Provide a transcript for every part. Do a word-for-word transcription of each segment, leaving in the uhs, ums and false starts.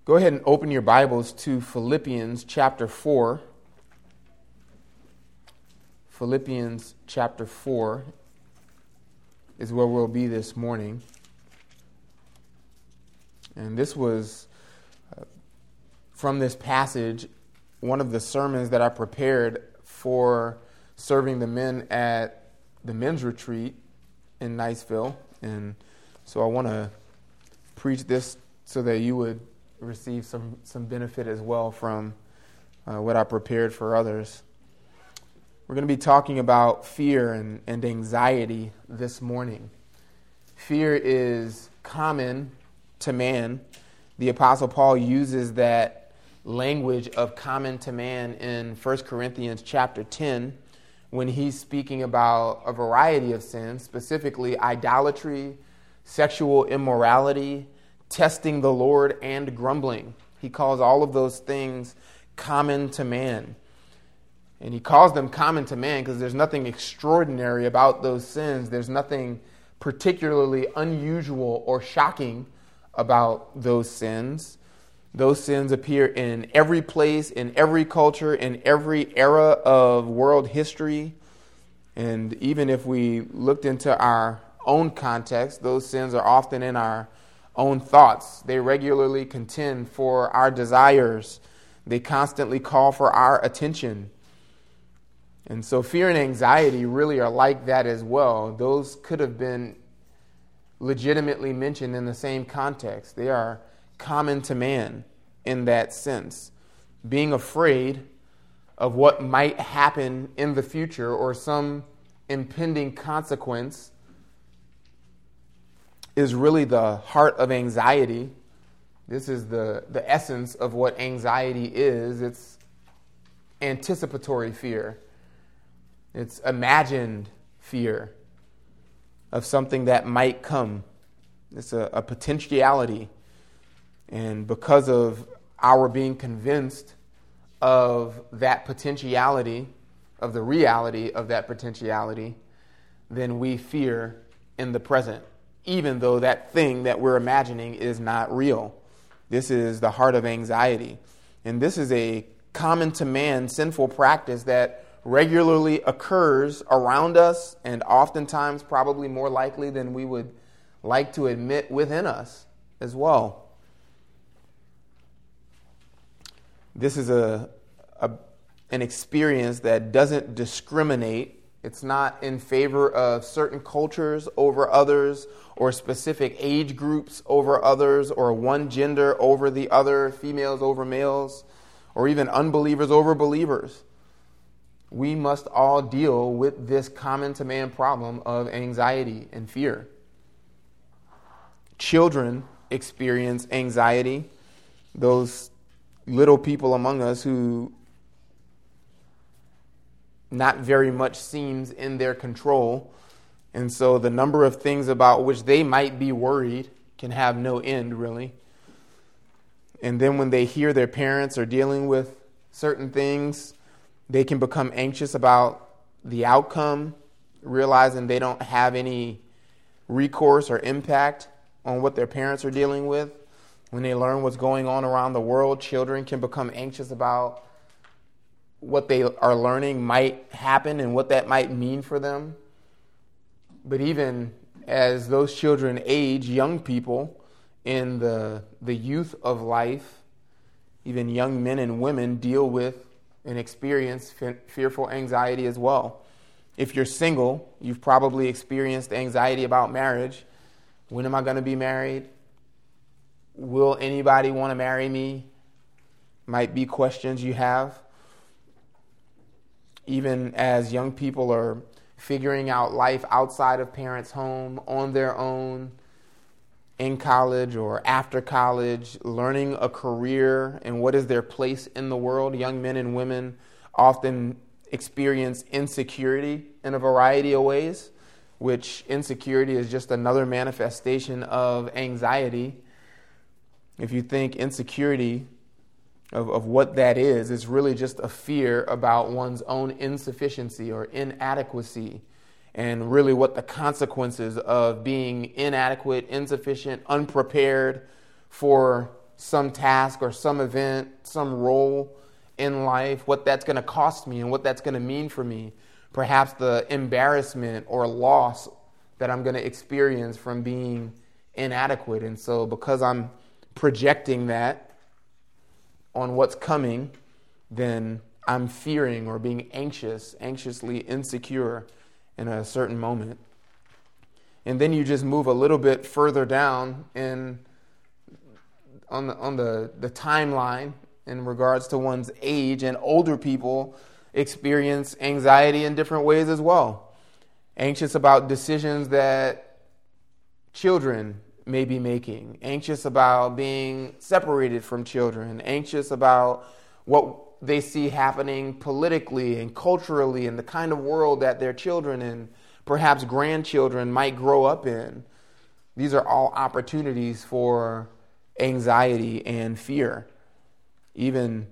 Go ahead and open your Bibles to Philippians chapter four. Philippians chapter four is where we'll be this morning. And this was, uh, from this passage, one of the sermons that I prepared for serving the men at the men's retreat in Niceville. And so I want to preach this so that you would receive some, some benefit as well from uh, what I prepared for others. We're going to be talking about fear and, and anxiety this morning. Fear is common to man. The Apostle Paul uses that language of common to man in First Corinthians chapter ten when he's speaking about a variety of sins, specifically idolatry, sexual immorality, testing the Lord, and grumbling. He calls all of those things common to man. And he calls them common to man because there's nothing extraordinary about those sins. There's nothing particularly unusual or shocking about those sins. Those sins appear in every place, in every culture, in every era of world history. And even if we looked into our own context, those sins are often in our own thoughts. They regularly contend for our desires. They constantly call for our attention. And so fear and anxiety really are like that as well. Those could have been legitimately mentioned in the same context. They are common to man in that sense. Being afraid of what might happen in the future or some impending consequence is really the heart of anxiety. This is the, the essence of what anxiety is. It's anticipatory fear. It's imagined fear of something that might come. It's a, a potentiality. And because of our being convinced of that potentiality, of the reality of that potentiality, then we fear in the present, even though that thing that we're imagining is not real. This is the heart of anxiety. And this is a common to man sinful practice that regularly occurs around us and oftentimes probably more likely than we would like to admit within us as well. This is a, a an experience that doesn't discriminate. It's not in favor of certain cultures over others or specific age groups over others or one gender over the other, females over males, or even unbelievers over believers. We must all deal with this common to man problem of anxiety and fear. Children experience anxiety. Those little people among us who not very much seems in their control. And so the number of things about which they might be worried can have no end, really. And then when they hear their parents are dealing with certain things, they can become anxious about the outcome, realizing they don't have any recourse or impact on what their parents are dealing with. When they learn what's going on around the world, children can become anxious about what they are learning might happen and what that might mean for them. But even as those children age, young people in the, the youth of life, even young men and women deal with and experience fe- fearful anxiety as well. If you're single, you've probably experienced anxiety about marriage. When am I going to be married? Will anybody want to marry me? Might be questions you have. Even as young people are figuring out life outside of parents' home, on their own, in college or after college, learning a career and what is their place in the world, young men and women often experience insecurity in a variety of ways, which insecurity is just another manifestation of anxiety. If you think insecurity of, of what that is, it's really just a fear about one's own insufficiency or inadequacy, and really what the consequences of being inadequate, insufficient, unprepared for some task or some event, some role in life, what that's going to cost me and what that's going to mean for me. Perhaps the embarrassment or loss that I'm going to experience from being inadequate. And so because I'm projecting that on what's coming, then I'm fearing or being anxious, anxiously insecure in a certain moment. And then you just move a little bit further down in on the on the, the timeline in regards to one's age, and older people experience anxiety in different ways as well. Anxious about decisions that children may be making, anxious about being separated from children, anxious about what they see happening politically and culturally and the kind of world that their children and perhaps grandchildren might grow up in. These are all opportunities for anxiety and fear. Even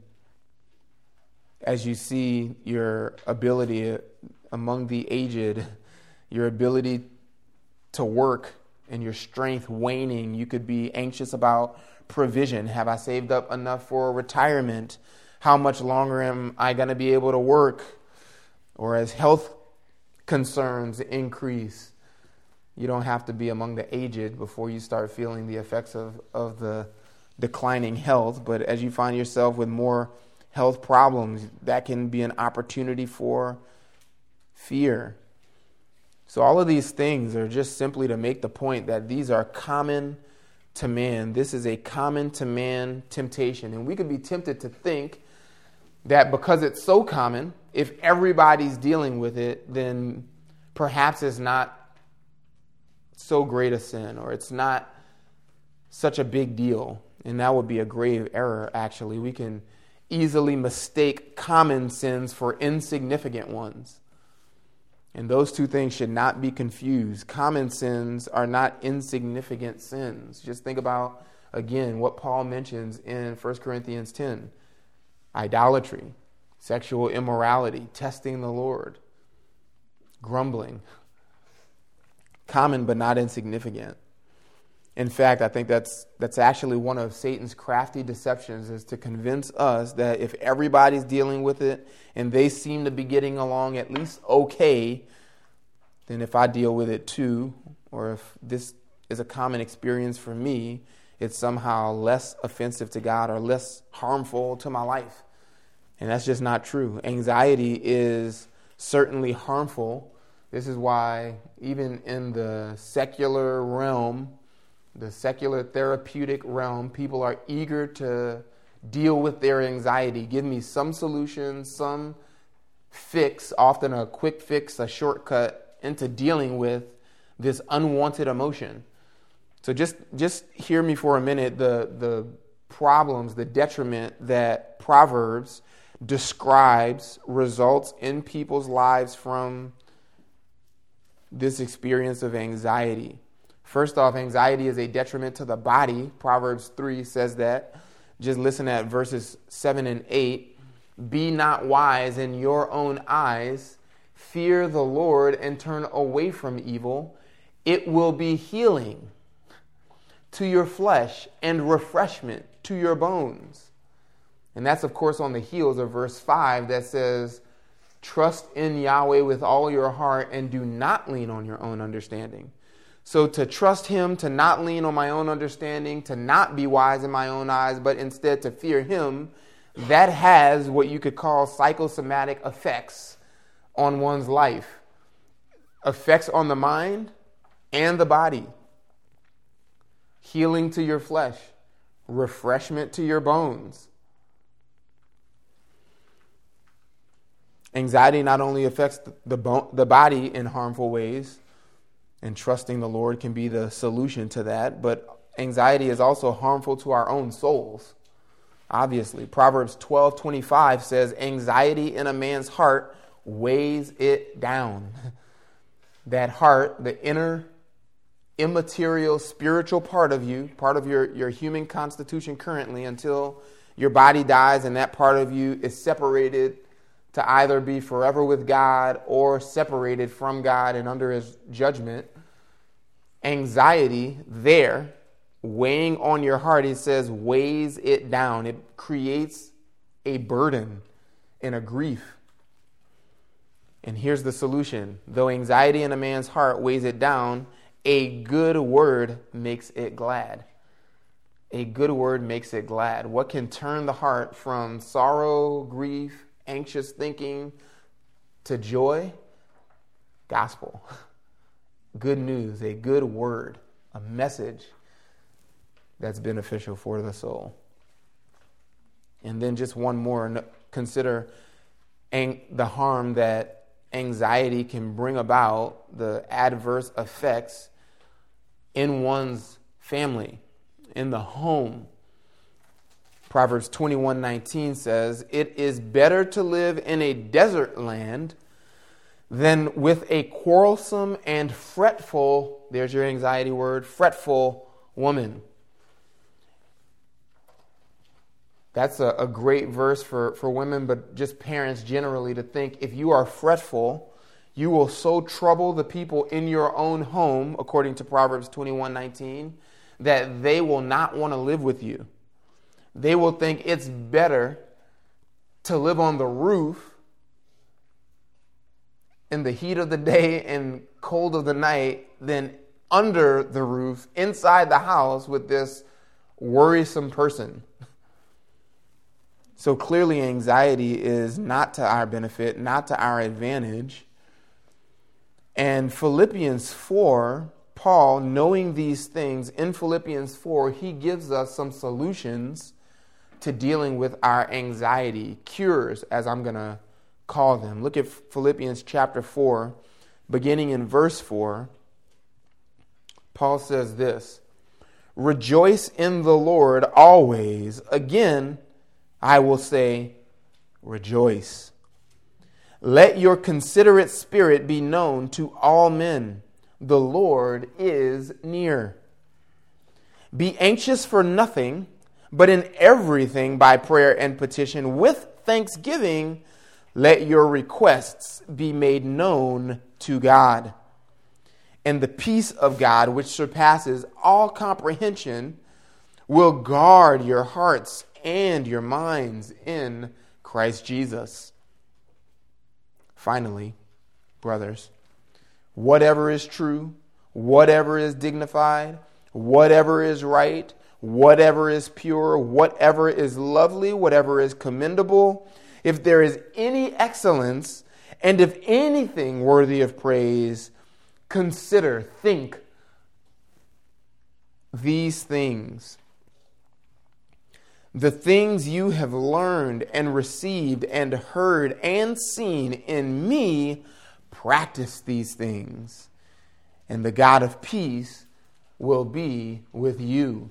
as you see your ability among the aged, your ability to work and your strength waning, you could be anxious about provision. Have I saved up enough for retirement? How much longer am I going to be able to work? Or as health concerns increase, you don't have to be among the aged before you start feeling the effects of, of the declining health. But as you find yourself with more health problems, that can be an opportunity for fear. So all of these things are just simply to make the point that these are common to man. This is a common to man temptation. And we could be tempted to think that because it's so common, if everybody's dealing with it, then perhaps it's not so great a sin, or it's not such a big deal. And that would be a grave error, actually. We can easily mistake common sins for insignificant ones. And those two things should not be confused. Common sins are not insignificant sins. Just think about, again, what Paul mentions in First Corinthians ten. Idolatry, sexual immorality, testing the Lord, grumbling. Common but not insignificant. In fact, I think that's that's actually one of Satan's crafty deceptions, is to convince us that if everybody's dealing with it and they seem to be getting along at least okay, then if I deal with it too, or if this is a common experience for me, it's somehow less offensive to God or less harmful to my life. And that's just not true. Anxiety is certainly harmful. This is why even in the secular realm, the secular therapeutic realm, people are eager to deal with their anxiety. Give me some solution, some fix, often a quick fix, a shortcut into dealing with this unwanted emotion. So just, just hear me for a minute, the, the problems, the detriment that Proverbs describes results in people's lives from this experience of anxiety. First off, anxiety is a detriment to the body. Proverbs three says that. Just listen at verses seven and eight. Be not wise in your own eyes. Fear the Lord and turn away from evil. It will be healing to your flesh and refreshment to your bones. And that's, of course, on the heels of verse five that says, trust in Yahweh with all your heart and do not lean on your own understanding. So to trust him, to not lean on my own understanding, to not be wise in my own eyes, but instead to fear him, that has what you could call psychosomatic effects on one's life. Effects on the mind and the body. Healing to your flesh. Refreshment to your bones. Anxiety not only affects the bo- the body in harmful ways, and trusting the Lord can be the solution to that, but anxiety is also harmful to our own souls. Obviously, Proverbs twelve twenty-five says, anxiety in a man's heart weighs it down. That heart, the inner, immaterial, spiritual part of you, part of your, your human constitution currently, until your body dies and that part of you is separated to either be forever with God or separated from God and under his judgment. Anxiety there weighing on your heart, he says, weighs it down. It creates a burden and a grief. And here's the solution. Though anxiety in a man's heart weighs it down, a good word makes it glad. A good word makes it glad. What can turn the heart from sorrow, grief, anxious thinking to joy? Gospel. Good news, a good word, a message that's beneficial for the soul. And then just one more, consider ang- the harm that anxiety can bring about, the adverse effects in one's family, in the home. Proverbs twenty-one nineteen says, "It is better to live in a desert land than with a quarrelsome and fretful," there's your anxiety word, fretful woman. That's a, a great verse for, for women, but just parents generally, to think if you are fretful, you will so trouble the people in your own home, according to Proverbs twenty-one nineteen, that they will not want to live with you. They will think it's better to live on the roof in the heat of the day and cold of the night than under the roof, inside the house, with this worrisome person. So clearly anxiety is not to our benefit, not to our advantage. And Philippians four, Paul, knowing these things, in Philippians four, he gives us some solutions to dealing with our anxiety, cures, as I'm going to call them. Look at Philippians chapter four, beginning in verse four. Paul says this, "Rejoice in the Lord always. Again, I will say, rejoice. Let your considerate spirit be known to all men. The Lord is near. Be anxious for nothing, but in everything by prayer and petition with thanksgiving, let your requests be made known to God. And the peace of God, which surpasses all comprehension, will guard your hearts and your minds in Christ Jesus." Finally, brothers, whatever is true, whatever is dignified, whatever is right, whatever is pure, whatever is lovely, whatever is commendable, if there is any excellence, and if anything worthy of praise, consider, think these things. The things you have learned and received and heard and seen in me, practice these things, and the God of peace will be with you.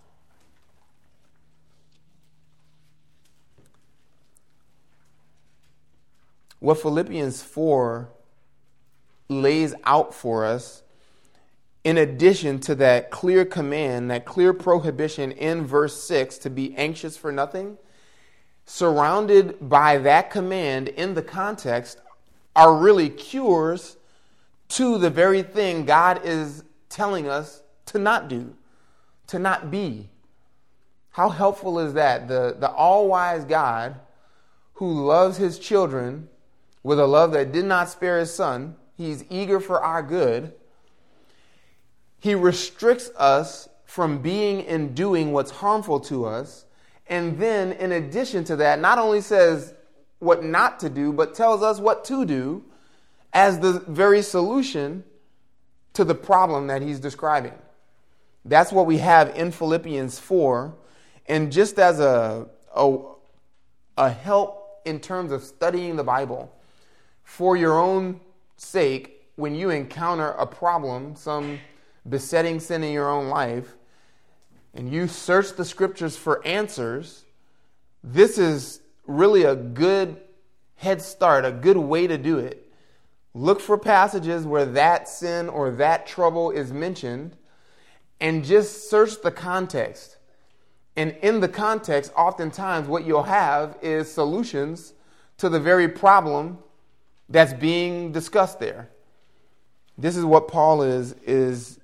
What Philippians four lays out for us, in addition to that clear command, that clear prohibition in verse six to be anxious for nothing, surrounded by that command in the context are really cures to the very thing God is telling us to not do, to not be. How helpful is that? The, the all-wise God who loves his children with a love that did not spare his son, he's eager for our good. He restricts us from being and doing what's harmful to us. And then, in addition to that, not only says what not to do, but tells us what to do as the very solution to the problem that he's describing. That's what we have in Philippians four. And just as a, a, a help in terms of studying the Bible, for your own sake, when you encounter a problem, some besetting sin in your own life, and you search the scriptures for answers, this is really a good head start, a good way to do it. Look for passages where that sin or that trouble is mentioned, and just search the context. And in the context, oftentimes what you'll have is solutions to the very problem that's being discussed there. This is what Paul is, is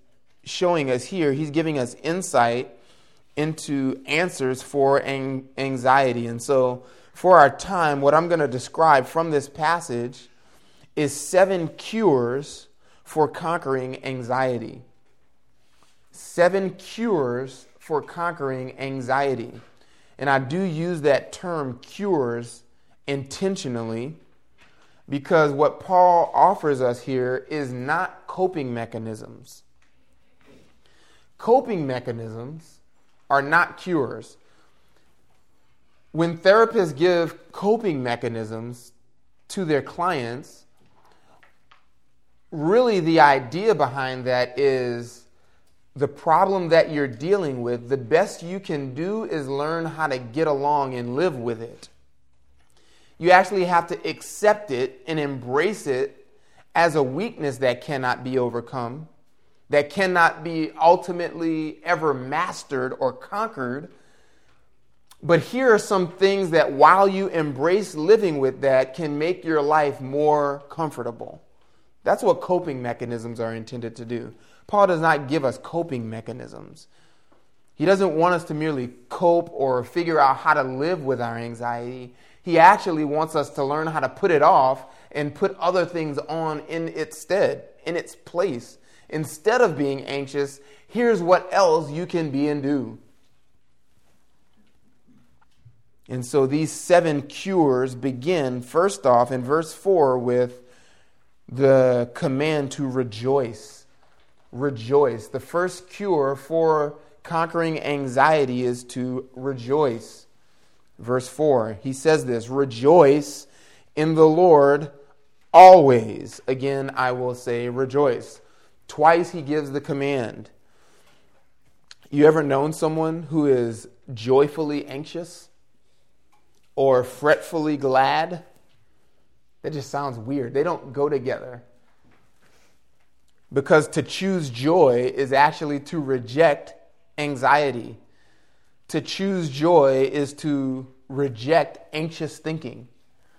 showing us here, he's giving us insight into answers for an- anxiety. And so for our time, what I'm going to describe from this passage is seven cures for conquering anxiety. Seven cures for conquering anxiety. And I do use that term cures intentionally because what Paul offers us here is not coping mechanisms. Coping mechanisms are not cures. When therapists give coping mechanisms to their clients, really the idea behind that is the problem that you're dealing with, the best you can do is learn how to get along and live with it. You actually have to accept it and embrace it as a weakness that cannot be overcome, that cannot be ultimately ever mastered or conquered. But here are some things that while you embrace living with that can make your life more comfortable. That's what coping mechanisms are intended to do. Paul does not give us coping mechanisms. He doesn't want us to merely cope or figure out how to live with our anxiety. He actually wants us to learn how to put it off and put other things on in its stead, in its place. Instead of being anxious, here's what else you can be and do. And so these seven cures begin, first off, in verse four with the command to rejoice. Rejoice. The first cure for conquering anxiety is to rejoice. Verse four, he says this, rejoice in the Lord always. Again, I will say rejoice. Twice he gives the command. You ever known someone who is joyfully anxious or fretfully glad? That just sounds weird. They don't go together. Because to choose joy is actually to reject anxiety. To choose joy is to reject anxious thinking.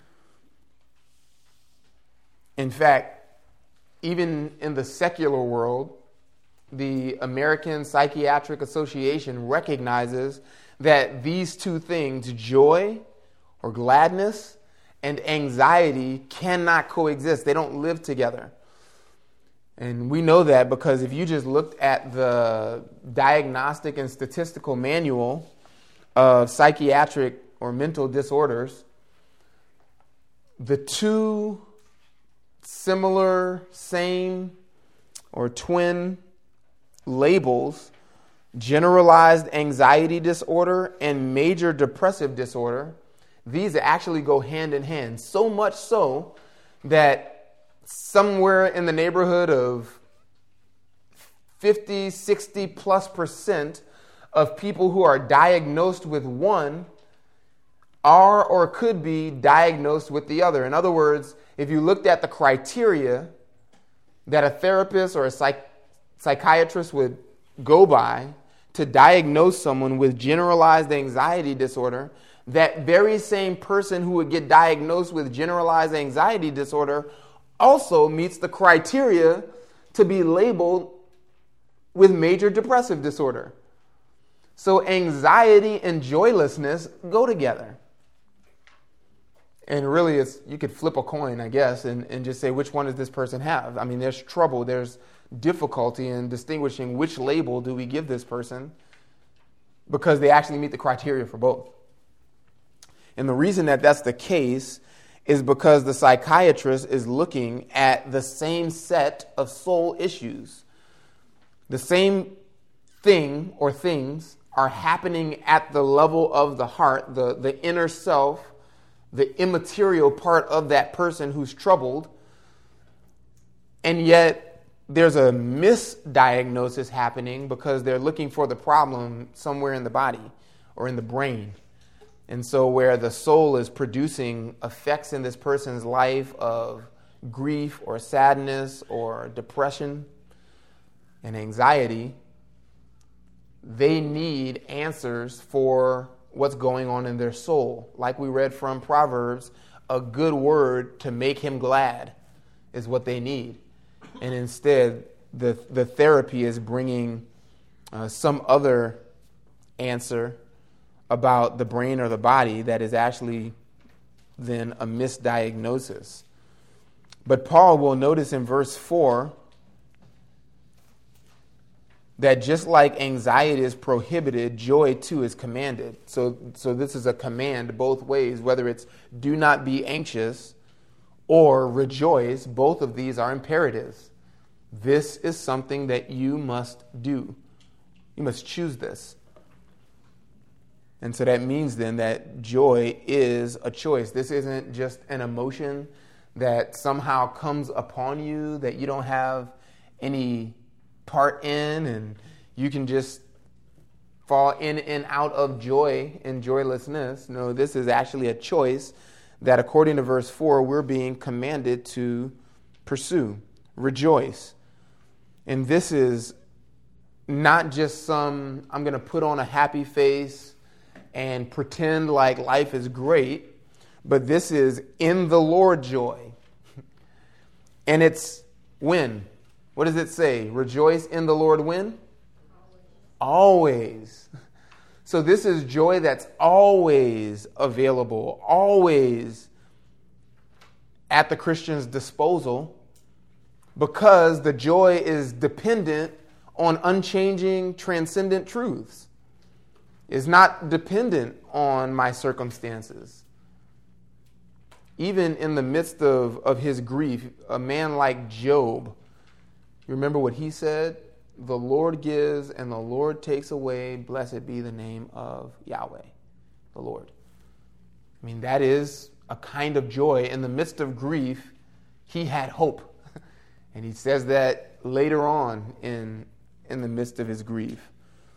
In fact, even in the secular world, the American Psychiatric Association recognizes that these two things, joy or gladness and anxiety, cannot coexist. They don't live together. And we know that because if you just looked at the Diagnostic and Statistical Manual of Psychiatric or Mental Disorders, the two similar, same, or twin labels, generalized anxiety disorder and major depressive disorder, these actually go hand in hand. So much so that somewhere in the neighborhood of fifty, sixty plus percent of people who are diagnosed with one are or could be diagnosed with the other. In other words, if you looked at the criteria that a therapist or a psych- psychiatrist would go by to diagnose someone with generalized anxiety disorder, that very same person who would get diagnosed with generalized anxiety disorder also meets the criteria to be labeled with major depressive disorder. So anxiety and joylessness go together. And really, it's you could flip a coin, I guess, and, and just say, which one does this person have? I mean, there's trouble, there's difficulty in distinguishing which label do we give this person because they actually meet the criteria for both. And the reason that that's the case is because the psychiatrist is looking at the same set of soul issues. The same thing or things are happening at the level of the heart, the, the inner self, the immaterial part of that person who's troubled. And yet there's a misdiagnosis happening because they're looking for the problem somewhere in the body or in the brain. And so where the soul is producing effects in this person's life of grief or sadness or depression and anxiety, they need answers for what's going on in their soul. Like we read from Proverbs, a good word to make him glad is what they need. And instead, the, the therapy is bringing uh, some other answer about the brain or the body that is actually then a misdiagnosis. But Paul will notice in verse four that just like anxiety is prohibited, joy too is commanded. So, so this is a command both ways, whether it's do not be anxious or rejoice. Both of these are imperatives. This is something that you must do. You must choose this. And so that means then that joy is a choice. This isn't just an emotion that somehow comes upon you that you don't have any part in, and you can just fall in and out of joy and joylessness. No, this is actually a choice that, according to verse four, we're being commanded to pursue, rejoice. And this is not just some, I'm going to put on a happy face and pretend like life is great, but this is in the Lord joy. And it's when? What does it say? Rejoice in the Lord when? Always. So this is joy that's always available, always at the Christian's disposal, because the joy is dependent on unchanging, transcendent truths. It's not dependent on my circumstances. Even in the midst of, of his grief, a man like Job, you remember what he said? The Lord gives and the Lord takes away. Blessed be the name of Yahweh, the Lord. I mean, that is a kind of joy. In the midst of grief, he had hope. And he says that later on in, in the midst of his grief.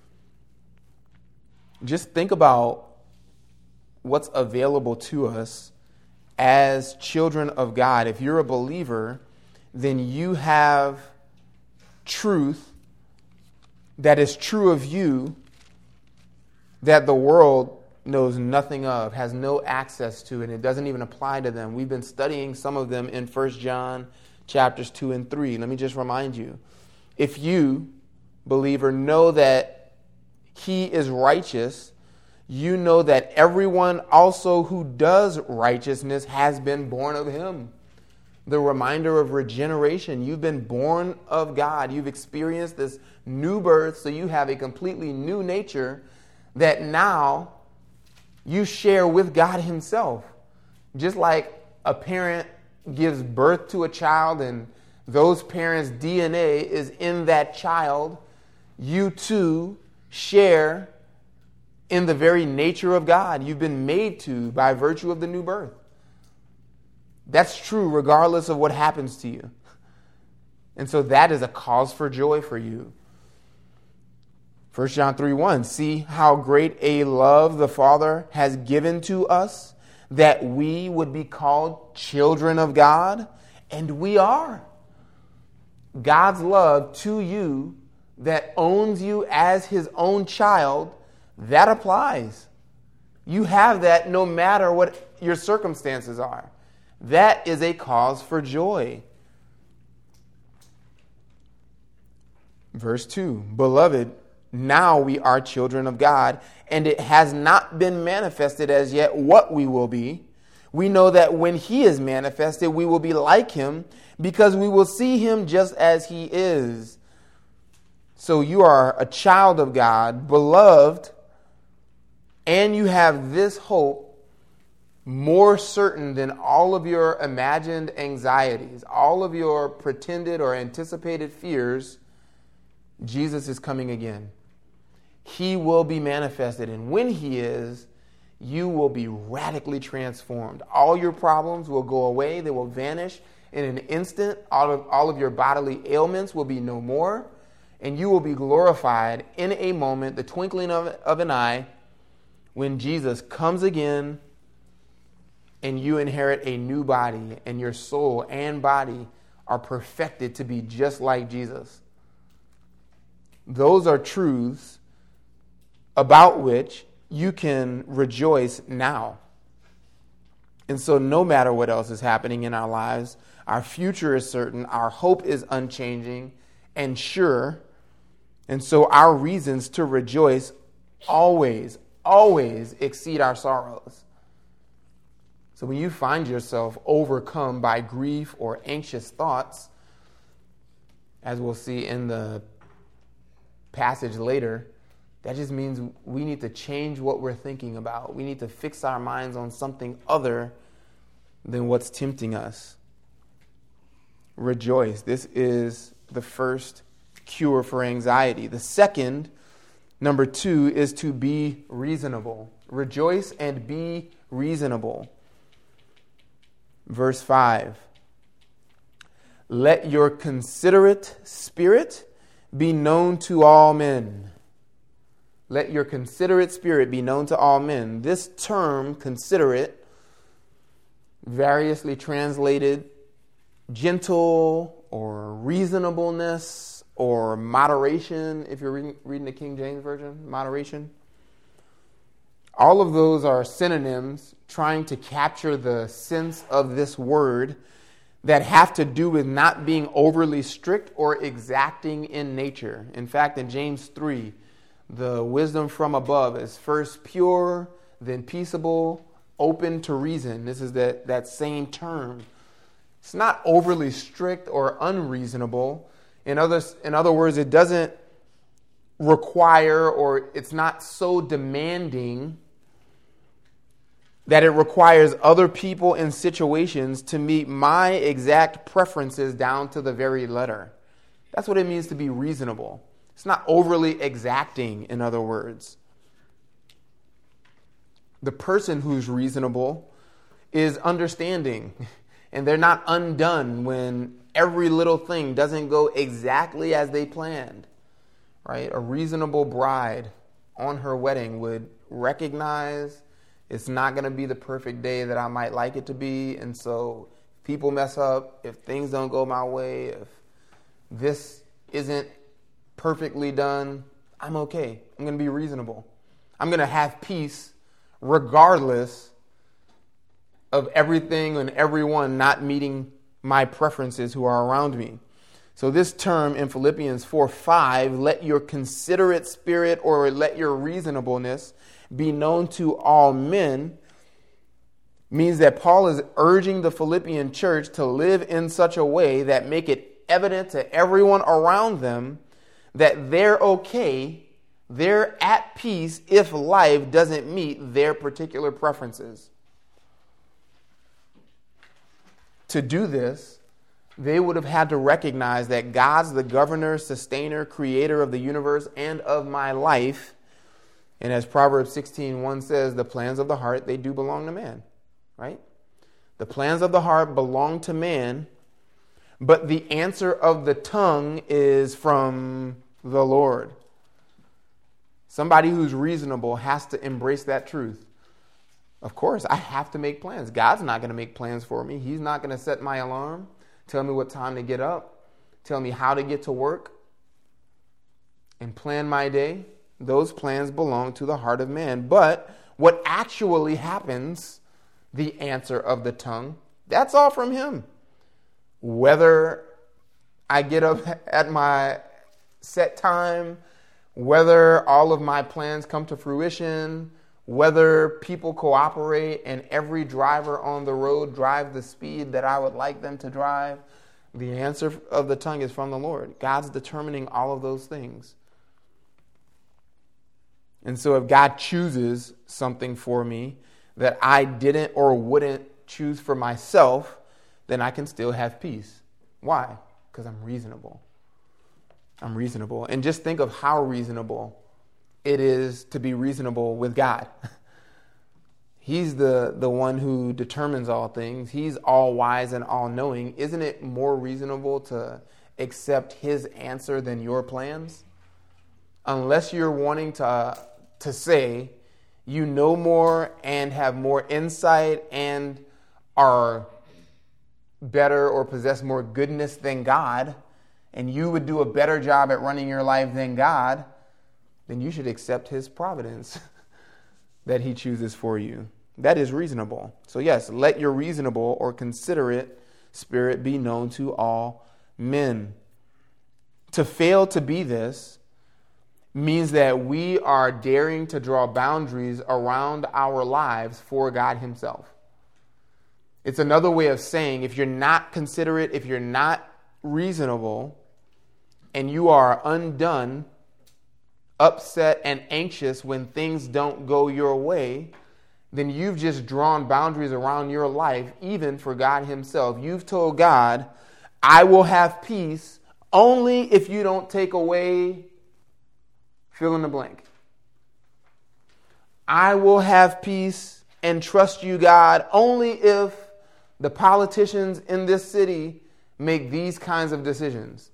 Just think about what's available to us as children of God. If you're a believer, then you have truth that is true of you that the world knows nothing of, has no access to, and it doesn't even apply to them. We've been studying some of them in First John chapters two and three. Let me just remind you. If you, believer, know that he is righteous, you know that everyone also who does righteousness has been born of him. The reminder of regeneration. You've been born of God. You've experienced this new birth, so you have a completely new nature that now you share with God himself. Just like a parent gives birth to a child and those parents' D N A is in that child, you too share in the very nature of God. You've been made to by virtue of the new birth. That's true regardless of what happens to you. And so that is a cause for joy for you. First John three one, see how great a love the Father has given to us, that we would be called children of God, and we are. God's love to you that owns you as his own child, that applies. You have that no matter what your circumstances are. That is a cause for joy. Verse two, beloved, now we are children of God, and it has not been manifested as yet what we will be. We know that when he is manifested, we will be like him, because we will see him just as he is. So you are a child of God, beloved, and you have this hope more certain than all of your imagined anxieties, all of your pretended or anticipated fears. Jesus is coming again. He will be manifested, and when he is, you will be radically transformed. All your problems will go away. They will vanish in an instant. All of, all of your bodily ailments will be no more, and you will be glorified in a moment, the twinkling of, of an eye, when Jesus comes again and you inherit a new body, and your soul and body are perfected to be just like Jesus. Those are truths about which you can rejoice now. And so no matter what else is happening in our lives, our future is certain, our hope is unchanging, and sure. And so our reasons to rejoice always, always exceed our sorrows. So when you find yourself overcome by grief or anxious thoughts, as we'll see in the passage later, that just means we need to change what we're thinking about. We need to fix our minds on something other than what's tempting us. Rejoice. This is the first cure for anxiety. The second, number two, is to be reasonable. Rejoice and be reasonable. Verse five. Let your considerate spirit be known to all men. Let your considerate spirit be known to all men. This term, considerate, variously translated gentle or reasonableness or moderation, if you're reading, reading the King James Version, moderation. All of those are synonyms trying to capture the sense of this word that have to do with not being overly strict or exacting in nature. In fact, in James three, the wisdom from above is first pure, then peaceable, open to reason. This is that, that same term. It's not overly strict or unreasonable. In other, in other words, it doesn't require, or it's not so demanding that it requires other people and situations to meet my exact preferences down to the very letter. That's what it means to be reasonable. It's not overly exacting, in other words. The person who's reasonable is understanding, and they're not undone when every little thing doesn't go exactly as they planned. Right? A reasonable bride on her wedding would recognize it's not going to be the perfect day that I might like it to be. And so if people mess up, if things don't go my way, if this isn't perfectly done, I'm okay. I'm going to be reasonable. I'm going to have peace regardless of everything and everyone not meeting my preferences who are around me. So this term in Philippians four five, let your considerate spirit or let your reasonableness be known to all men, means that Paul is urging the Philippian church to live in such a way that make it evident to everyone around them that they're okay, they're at peace if life doesn't meet their particular preferences. To do this, they would have had to recognize that God's the governor, sustainer, creator of the universe and of my life. And as Proverbs sixteen one says, the plans of the heart, they do belong to man, right? The plans of the heart belong to man, but the answer of the tongue is from the Lord. Somebody who's reasonable has to embrace that truth. Of course, I have to make plans. God's not going to make plans for me. He's not going to set my alarm, tell me what time to get up, tell me how to get to work, and plan my day. Those plans belong to the heart of man. But what actually happens, the answer of the tongue, that's all from him. Whether I get up at my set time, whether all of my plans come to fruition, whether people cooperate and every driver on the road drive the speed that I would like them to drive, the answer of the tongue is from the Lord. God's determining all of those things. And so if God chooses something for me that I didn't or wouldn't choose for myself, then I can still have peace. Why? Because I'm reasonable. I'm reasonable. And just think of how reasonable it is to be reasonable with God. He's the, the one who determines all things. He's all wise and all knowing. Isn't it more reasonable to accept his answer than your plans? Unless you're wanting to, to say you know more and have more insight and are better or possess more goodness than God, and you would do a better job at running your life than God, then you should accept his providence that he chooses for you. That is reasonable. So yes, let your reasonable or considerate spirit be known to all men. To fail to be this means that we are daring to draw boundaries around our lives for God himself. It's another way of saying if you're not considerate, if you're not reasonable, and you are undone, upset, and anxious when things don't go your way, then you've just drawn boundaries around your life, even for God himself. You've told God, I will have peace only if you don't take away fill in the blank. I will have peace and trust you, God, only if the politicians in this city make these kinds of decisions.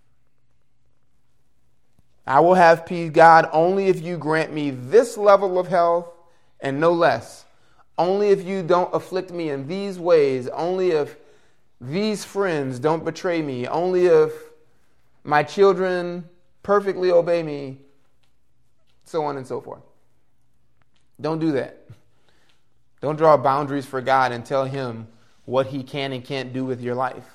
I will have peace, God, only if you grant me this level of health and no less. Only if you don't afflict me in these ways. Only if these friends don't betray me. Only if my children perfectly obey me. So on and so forth. Don't do that. Don't draw boundaries for God and tell him what he can and can't do with your life.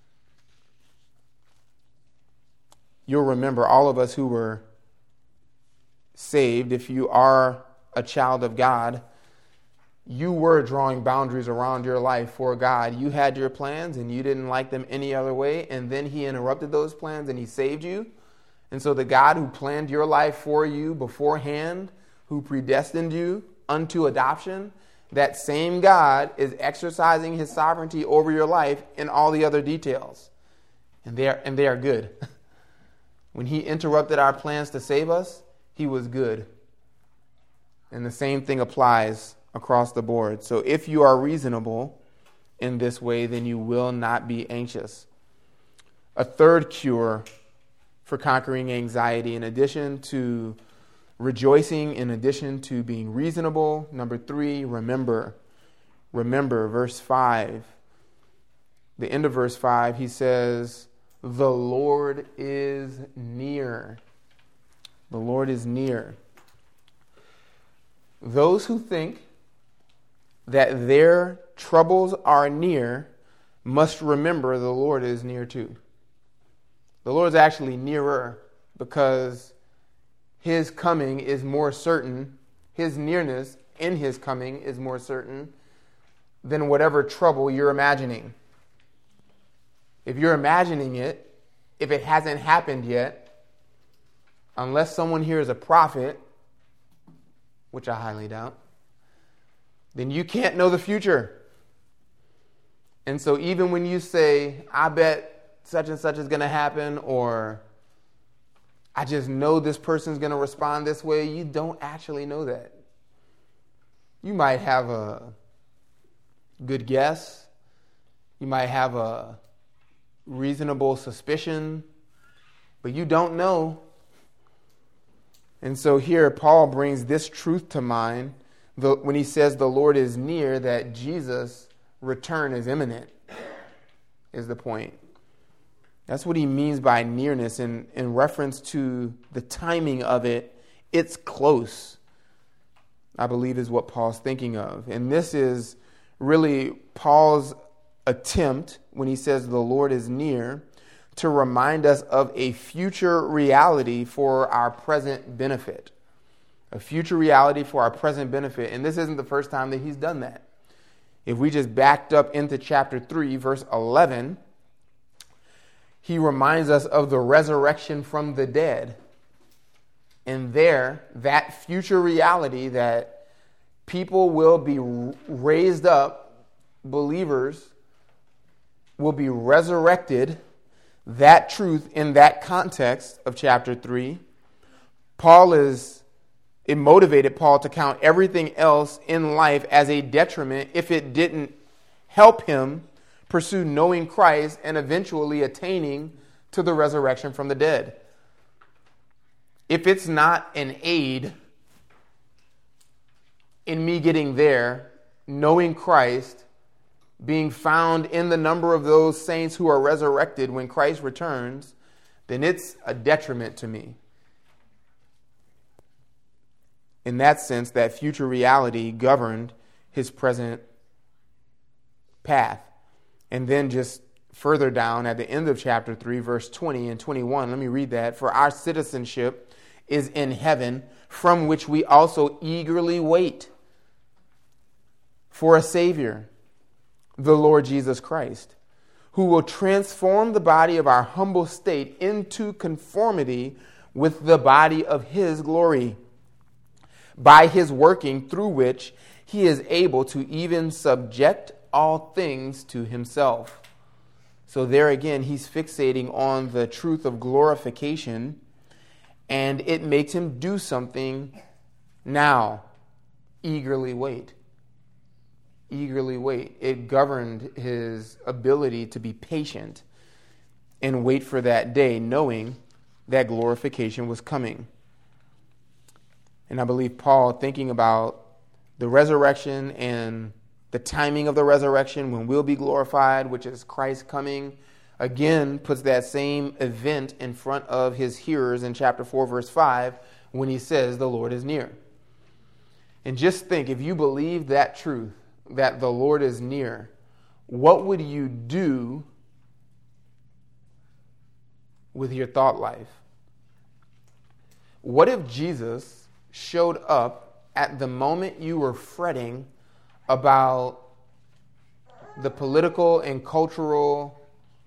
You'll remember, all of us who were saved, if you are a child of God, you were drawing boundaries around your life for God. You had your plans and you didn't like them any other way, and then he interrupted those plans and he saved you. And so the God who planned your life for you beforehand, who predestined you unto adoption, that same God is exercising his sovereignty over your life in all the other details. And they are, and they are good. When he interrupted our plans to save us, he was good. And the same thing applies across the board. So if you are reasonable in this way, then you will not be anxious. A third cure for conquering anxiety, in addition to rejoicing, in addition to being reasonable, number three, remember. Remember, verse five. The end of verse five, he says, the Lord is near. The Lord is near. Those who think that their troubles are near must remember the Lord is near too. The Lord is actually nearer because his coming is more certain. His nearness in his coming is more certain than whatever trouble you're imagining. If you're imagining it, if it hasn't happened yet, unless someone here is a prophet, which I highly doubt, then you can't know the future. And so even when you say, I bet such and such is going to happen, or I just know this person's going to respond this way, you don't actually know that. You might have a good guess. You might have a reasonable suspicion, but you don't know. And so here Paul brings this truth to mind the, when he says the Lord is near, that Jesus' return is imminent, is the point. That's what he means by nearness in, in reference to the timing of it. It's close, I believe, is what Paul's thinking of. And this is really Paul's attempt, when he says the Lord is near, to remind us of a future reality for our present benefit. A future reality for our present benefit. And this isn't the first time that he's done that. If we just backed up into chapter three, verse eleven, he reminds us of the resurrection from the dead. And there, that future reality that people will be raised up, believers will be resurrected, that truth in that context of chapter three, Paul is, it motivated Paul to count everything else in life as a detriment if it didn't help him pursue knowing Christ and eventually attaining to the resurrection from the dead. If it's not an aid in me getting there, knowing Christ, being found in the number of those saints who are resurrected when Christ returns, then it's a detriment to me. In that sense, that future reality governed his present path. And then just further down at the end of chapter three, verse twenty and twenty-one. Let me read that. For our citizenship is in heaven, from which we also eagerly wait for a Savior, the Lord Jesus Christ, who will transform the body of our humble state into conformity with the body of his glory, by his working, through which he is able to even subject all things to himself. So there again, he's fixating on the truth of glorification, and it makes him do something now. Eagerly wait. Eagerly wait. It governed his ability to be patient and wait for that day, knowing that glorification was coming. And I believe Paul, thinking about the resurrection and the timing of the resurrection when we'll be glorified, which is Christ coming, again puts that same event in front of his hearers in chapter four, verse five, when he says the Lord is near. And just think, if you believe that truth, that the Lord is near, what would you do with your thought life? What if Jesus showed up at the moment you were fretting about the political and cultural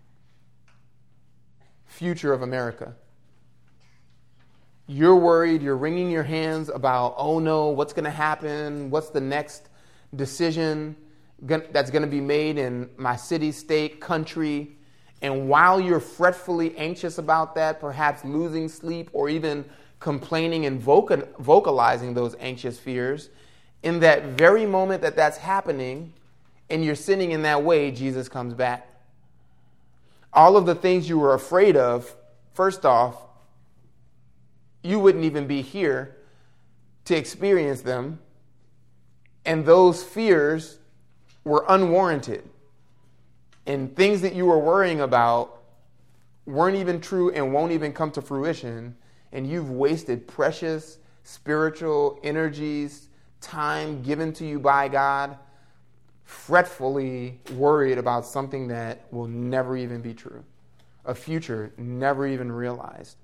future of America? You're worried, you're wringing your hands about, oh no, what's going to happen? What's the next decision that's going to be made in my city, state, country? And while you're fretfully anxious about that, perhaps losing sleep or even complaining and vocal, vocalizing those anxious fears, in that very moment that that's happening and you're sitting in that way, Jesus comes back. All of the things you were afraid of, first off, you wouldn't even be here to experience them. And those fears were unwarranted. And things that you were worrying about weren't even true and won't even come to fruition. And you've wasted precious spiritual energies, time given to you by God, fretfully worried about something that will never even be true, a future never even realized.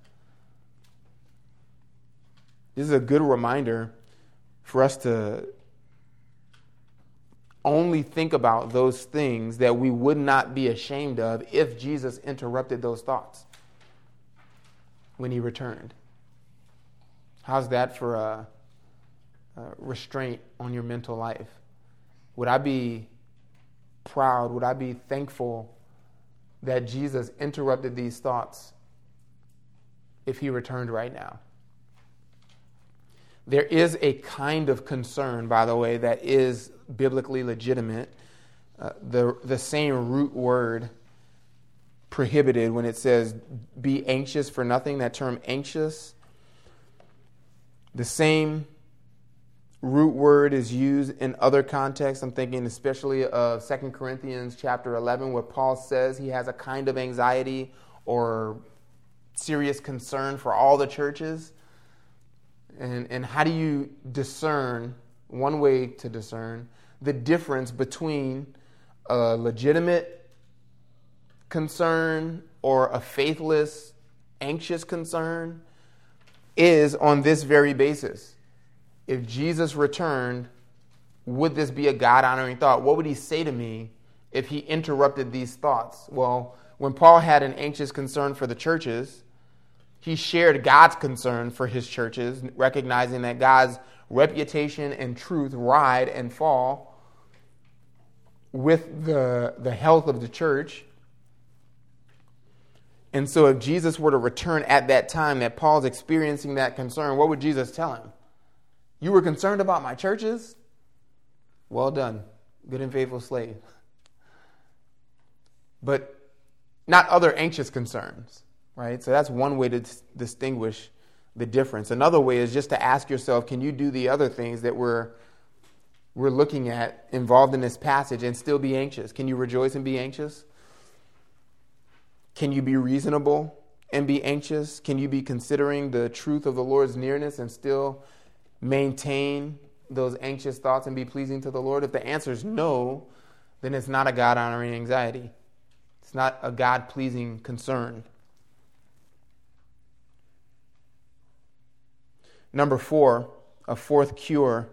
This is a good reminder for us to only think about those things that we would not be ashamed of if Jesus interrupted those thoughts when he returned. How's that for a, a restraint on your mental life? Would I be proud? Would I be thankful that Jesus interrupted these thoughts if he returned right now? There is a kind of concern, by the way, that is biblically legitimate. Uh, the, the same root word prohibited when it says be anxious for nothing, that term anxious, the same root word is used in other contexts. I'm thinking especially of Second Corinthians chapter eleven, where Paul says he has a kind of anxiety or serious concern for all the churches. And, and how do you discern, one way to discern, the difference between a legitimate concern or a faithless, anxious concern is on this very basis. If Jesus returned, would this be a God-honoring thought? What would he say to me if he interrupted these thoughts? Well, when Paul had an anxious concern for the churches, he shared God's concern for his churches, recognizing that God's reputation and truth ride and fall with the, the health of the church. And so if Jesus were to return at that time that Paul's experiencing that concern, what would Jesus tell him? You were concerned about my churches? Well done, good and faithful slave. But not other anxious concerns. Right? So that's one way to dis- distinguish the difference. Another way is just to ask yourself, can you do the other things that we're we're looking at involved in this passage and still be anxious? Can you rejoice and be anxious? Can you be reasonable and be anxious? Can you be considering the truth of the Lord's nearness and still maintain those anxious thoughts and be pleasing to the Lord? If the answer is no, then it's not a God-honoring anxiety. It's not a God-pleasing concern. Number four, a fourth cure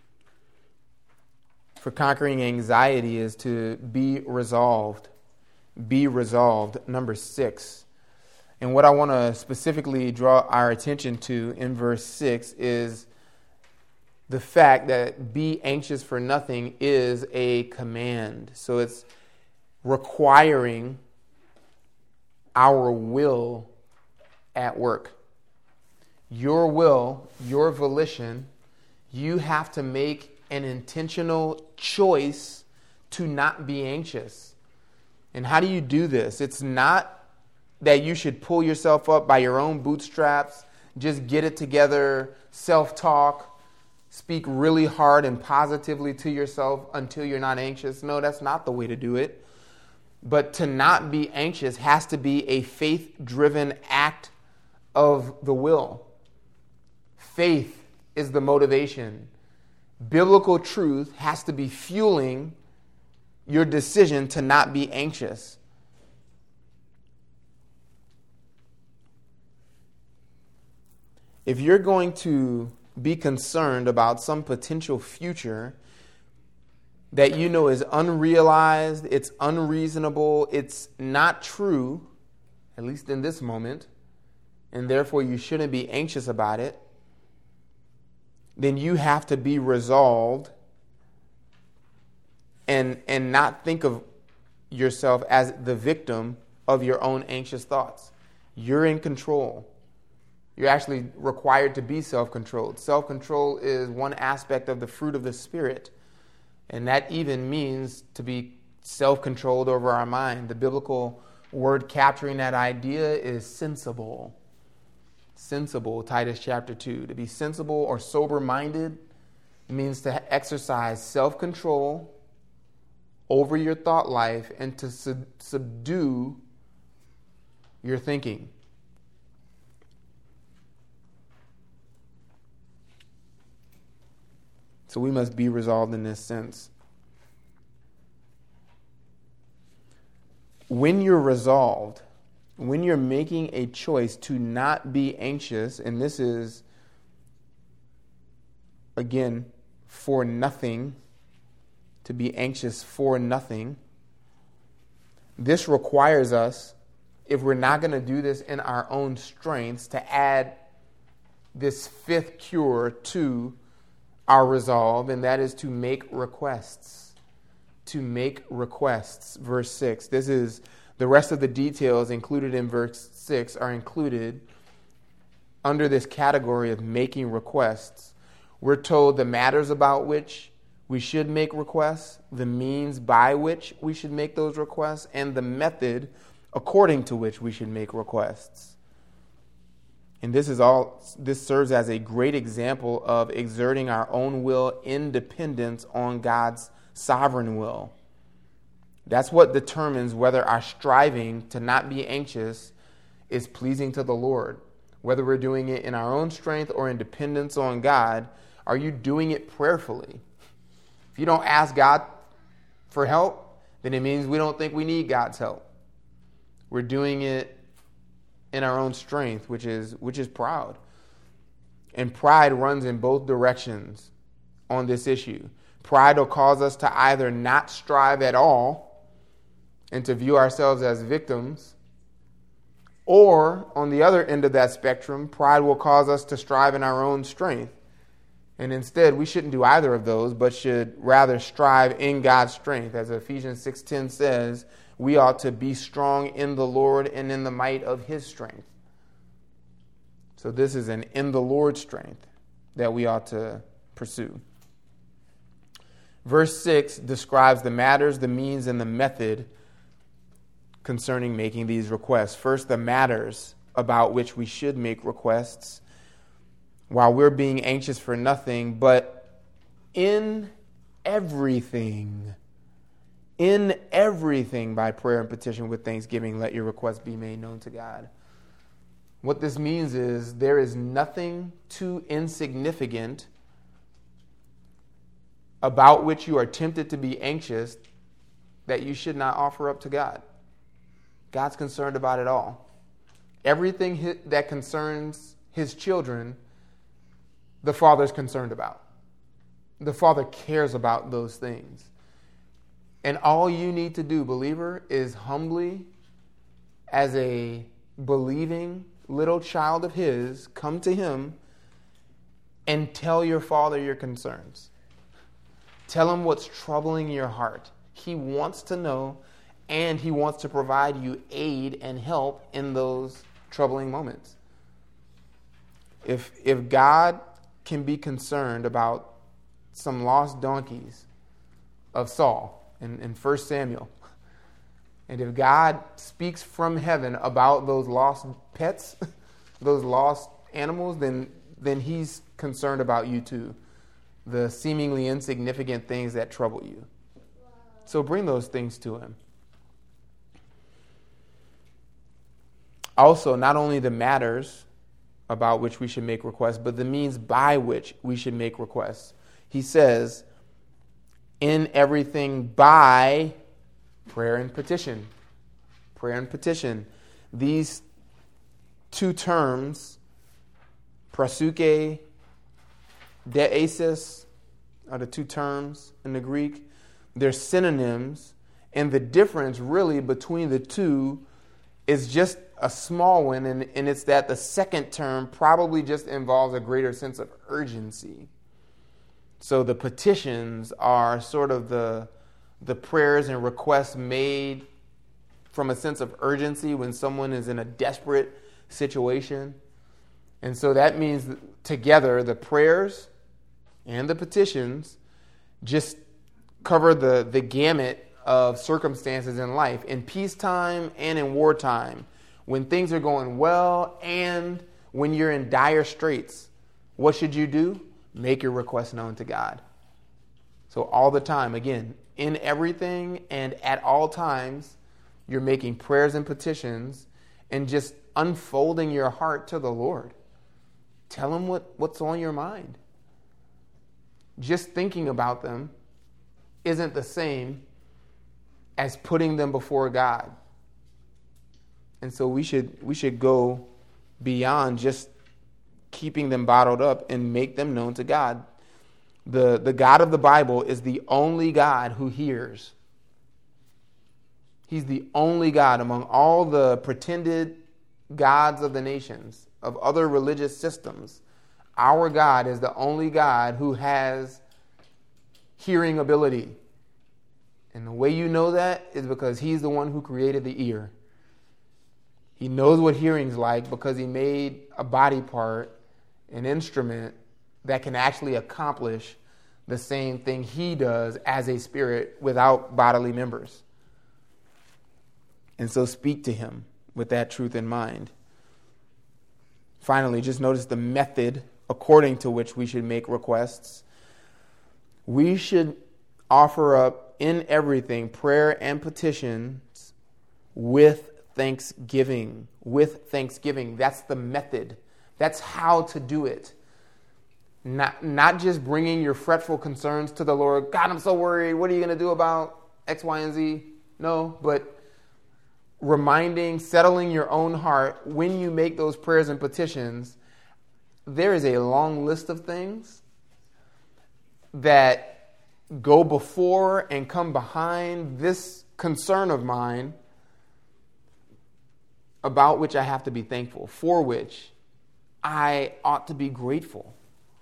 for conquering anxiety is to be resolved. Be resolved. Number six. And what I want to specifically draw our attention to in verse six is the fact that be anxious for nothing is a command. So it's requiring our will at work. Your will, your volition, you have to make an intentional choice to not be anxious. And how do you do this? It's not that you should pull yourself up by your own bootstraps, just get it together, self-talk, speak really hard and positively to yourself until you're not anxious. No, that's not the way to do it. But to not be anxious has to be a faith-driven act of the will. Faith is the motivation. Biblical truth has to be fueling your decision to not be anxious. If you're going to be concerned about some potential future that you know is unrealized, it's unreasonable, it's not true, at least in this moment, and therefore you shouldn't be anxious about it, then you have to be resolved and, and not think of yourself as the victim of your own anxious thoughts. You're in control. You're actually required to be self-controlled. Self-control is one aspect of the fruit of the Spirit, and that even means to be self-controlled over our mind. The biblical word capturing that idea is sensible. Sensible, Titus chapter two. To be sensible or sober-minded means to exercise self-control over your thought life and to sub- subdue your thinking. So we must be resolved in this sense. When you're resolved, when you're making a choice to not be anxious, and this is, again, for nothing, to be anxious for nothing, this requires us, if we're not going to do this in our own strengths, to add this fifth cure to our resolve, and that is to make requests. To make requests. Verse six. This is the rest of the details included in verse six are included under this category of making requests. We're told the matters about which we should make requests, the means by which we should make those requests, and the method according to which we should make requests. And this is all. This serves as a great example of exerting our own will in dependence on God's sovereign will. That's what determines whether our striving to not be anxious is pleasing to the Lord. Whether we're doing it in our own strength or in dependence on God, are you doing it prayerfully? If you don't ask God for help, then it means we don't think we need God's help. We're doing it in our own strength, which is which is proud. And pride runs in both directions on this issue. Pride will cause us to either not strive at all and to view ourselves as victims, or on the other end of that spectrum, pride will cause us to strive in our own strength. And instead, we shouldn't do either of those, but should rather strive in God's strength. As Ephesians six ten says, we ought to be strong in the Lord and in the might of His strength. So this is an in the Lord strength that we ought to pursue. Verse six describes the matters, the means, and the method concerning making these requests. First, the matters about which we should make requests while we're being anxious for nothing, but in everything. In everything, by prayer and petition with thanksgiving, let your requests be made known to God. What this means is there is nothing too insignificant about which you are tempted to be anxious that you should not offer up to God. God's concerned about it all. Everything that concerns his children, the Father's concerned about. The Father cares about those things. And all you need to do, believer, is humbly, as a believing little child of his, come to him and tell your Father your concerns. Tell him what's troubling your heart. He wants to know, and he wants to provide you aid and help in those troubling moments. If if God can be concerned about some lost donkeys of Saul in, in First Samuel, and if God speaks from heaven about those lost pets, those lost animals, then then he's concerned about you too. The seemingly insignificant things that trouble you. So bring those things to him. Also, not only the matters about which we should make requests, but the means by which we should make requests. He says, in everything by prayer and petition. Prayer and petition. These two terms, prasuke, deesis, are the two terms in the Greek. They're synonyms, and the difference really between the two is just a small one, and, and it's that the second term probably just involves a greater sense of urgency. So the petitions are sort of the, the prayers and requests made from a sense of urgency when someone is in a desperate situation. And so that means that together the prayers and the petitions just cover the, the gamut of circumstances in life, in peacetime and in wartime, when things are going well and when you're in dire straits. What should you do? Make your request known to God. So all the time, again, in everything and at all times, you're making prayers and petitions and just unfolding your heart to the Lord. Tell him what, what's on your mind. Just thinking about them isn't the same as putting them before God. And so we should we should go beyond just keeping them bottled up and make them known to God. The, the God of the Bible is the only God who hears. He's the only God among all the pretended gods of the nations, of other religious systems. Our God is the only God who has hearing ability. And the way you know that is because he's the one who created the ear. He knows what hearing's like because he made a body part, an instrument that can actually accomplish the same thing he does as a spirit without bodily members. And so speak to him with that truth in mind. Finally, just notice the method according to which we should make requests. We should offer up in everything prayer and petitions with thanksgiving. With thanksgiving. That's the method. That's how to do it. Not, not just bringing your fretful concerns to the Lord. God, I'm so worried. What are you going to do about X, Y, and Z? No, but reminding, settling your own heart when you make those prayers and petitions. There is a long list of things that go before and come behind this concern of mine about which I have to be thankful, for which I ought to be grateful.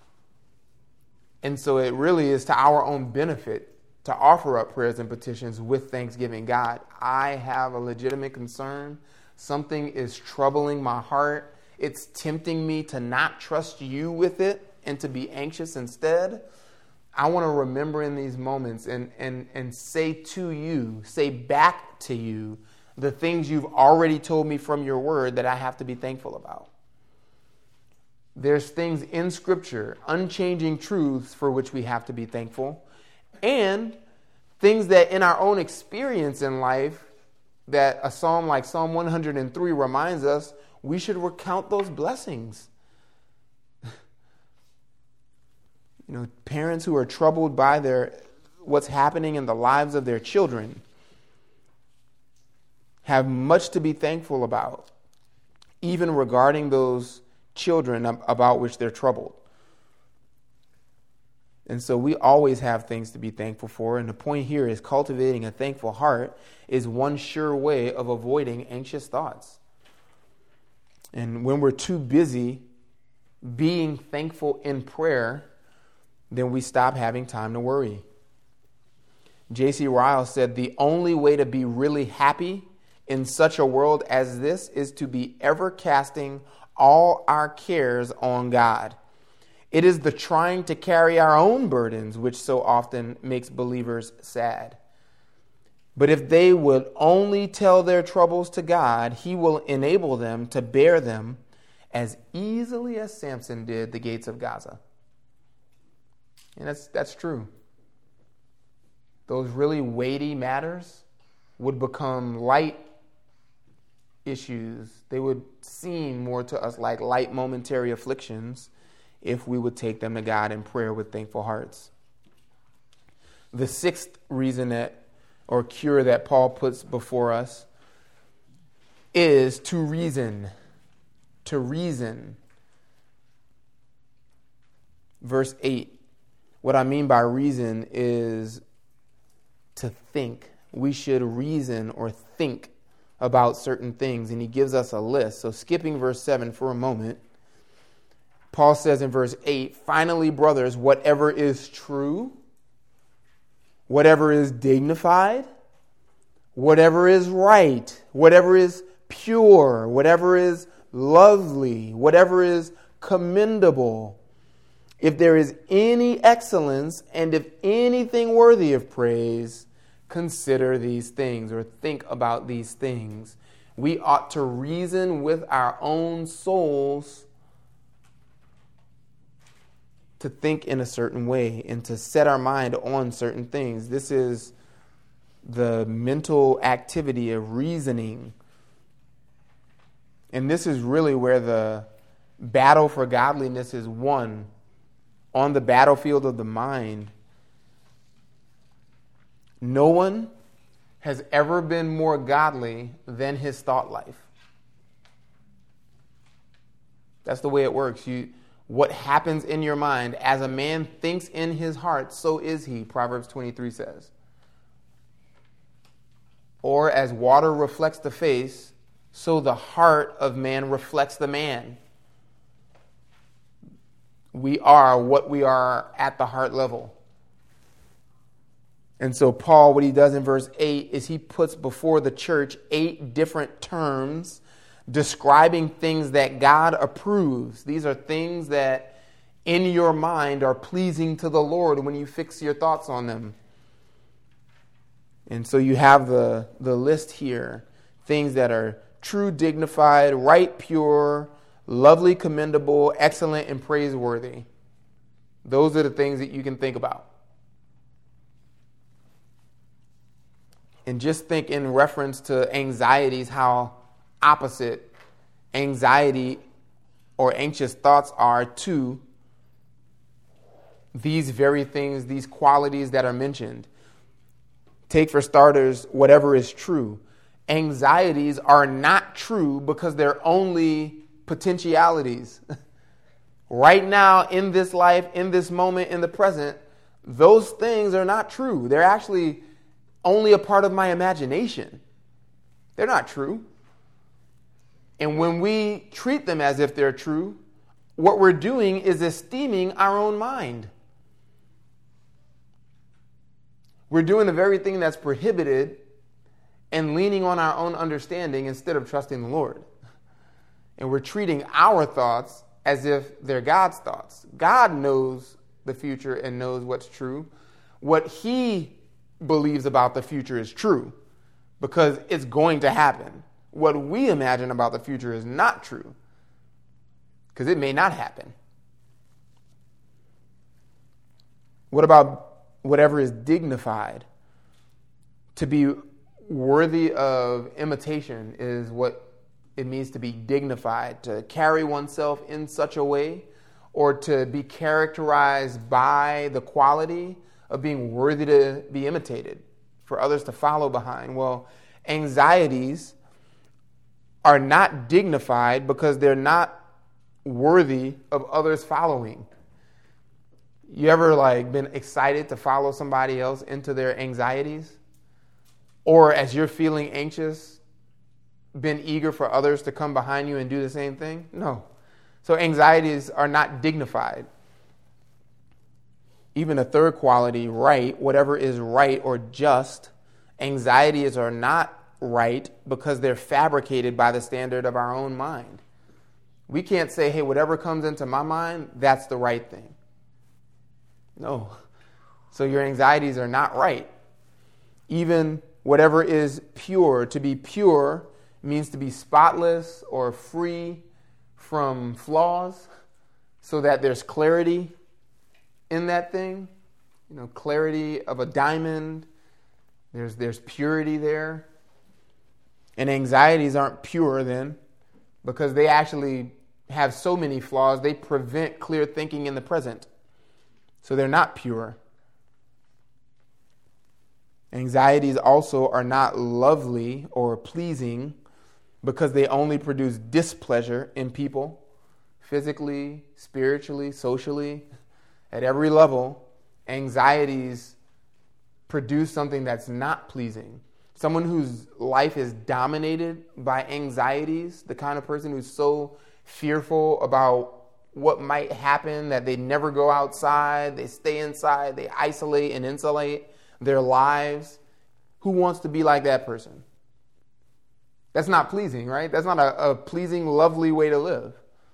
And so it really is to our own benefit to offer up prayers and petitions with thanksgiving. God, I have a legitimate concern. Something is troubling my heart. It's tempting me to not trust you with it and to be anxious instead. I want to remember in these moments and, and, and say to you, say back to you, the things you've already told me from your word that I have to be thankful about. There's things in Scripture, unchanging truths for which we have to be thankful, and things that in our own experience in life that a psalm like Psalm one hundred three reminds us, we should recount those blessings. You know, parents who are troubled by their what's happening in the lives of their children have much to be thankful about, even regarding those children about which they're troubled. And so we always have things to be thankful for. And the point here is cultivating a thankful heart is one sure way of avoiding anxious thoughts. And when we're too busy being thankful in prayer, then we stop having time to worry. J C Ryle said, the only way to be really happy in such a world as this is to be ever casting all our cares on God. It is the trying to carry our own burdens which so often makes believers sad. But if they would only tell their troubles to God, He will enable them to bear them as easily as Samson did the gates of Gaza. And that's that's true. Those really weighty matters would become light issues. They would seem more to us like light momentary afflictions if we would take them to God in prayer with thankful hearts. The sixth reason that, or cure that Paul puts before us, is to reason. To reason. Verse eight. What I mean by reason is to think. We should reason or think about certain things, and he gives us a list. So skipping verse seven for a moment, Paul says in verse eight, finally, brothers, whatever is true, whatever is dignified, whatever is right, whatever is pure, whatever is lovely, whatever is commendable, if there is any excellence and if anything worthy of praise, consider these things or think about these things. We ought to reason with our own souls to think in a certain way and to set our mind on certain things. This is the mental activity of reasoning. And this is really where the battle for godliness is won, on the battlefield of the mind. No one has ever been more godly than his thought life. That's the way it works. You, what happens in your mind, as a man thinks in his heart, so is he, Proverbs twenty-three says. Or as water reflects the face, so the heart of man reflects the man. We are what we are at the heart level. And so Paul, what he does in verse eight is he puts before the church eight different terms describing things that God approves. These are things that in your mind are pleasing to the Lord when you fix your thoughts on them. And so you have the, the list here. Things that are true, dignified, right, pure, lovely, commendable, excellent, and praiseworthy. Those are the things that you can think about. And just think in reference to anxieties, how opposite anxiety or anxious thoughts are to these very things, these qualities that are mentioned. Take for starters, whatever is true. Anxieties are not true because they're only potentialities. Right now, in this life, in this moment, in the present, those things are not true. They're actually only a part of my imagination. They're not true. And when we treat them as if they're true, what we're doing is esteeming our own mind. We're doing the very thing that's prohibited and leaning on our own understanding instead of trusting the Lord. And we're treating our thoughts as if they're God's thoughts. God knows the future and knows what's true. What He believes about the future is true because it's going to happen. What we imagine about the future is not true because it may not happen. What about whatever is dignified? To be worthy of imitation is what it means to be dignified, to carry oneself in such a way or to be characterized by the quality of being worthy to be imitated, for others to follow behind. Well, anxieties are not dignified because they're not worthy of others following. You ever like been excited to follow somebody else into their anxieties? Or as you're feeling anxious, been eager for others to come behind you and do the same thing? No. So anxieties are not dignified. Even a third quality, right, whatever is right or just, anxieties are not right because they're fabricated by the standard of our own mind. We can't say, hey, whatever comes into my mind, that's the right thing. No. So your anxieties are not right. Even whatever is pure, to be pure means to be spotless or free from flaws so that there's clarity in that thing. You know, clarity of a diamond. There's, there's purity there. And anxieties aren't pure then because they actually have so many flaws, they prevent clear thinking in the present. So they're not pure. Anxieties also are not lovely or pleasing because they only produce displeasure in people, physically, spiritually, socially, at every level. Anxieties produce something that's not pleasing. Someone whose life is dominated by anxieties, the kind of person who's so fearful about what might happen that they never go outside, they stay inside, they isolate and insulate their lives. Who wants to be like that person? That's not pleasing, right? That's not a, a pleasing, lovely way to live.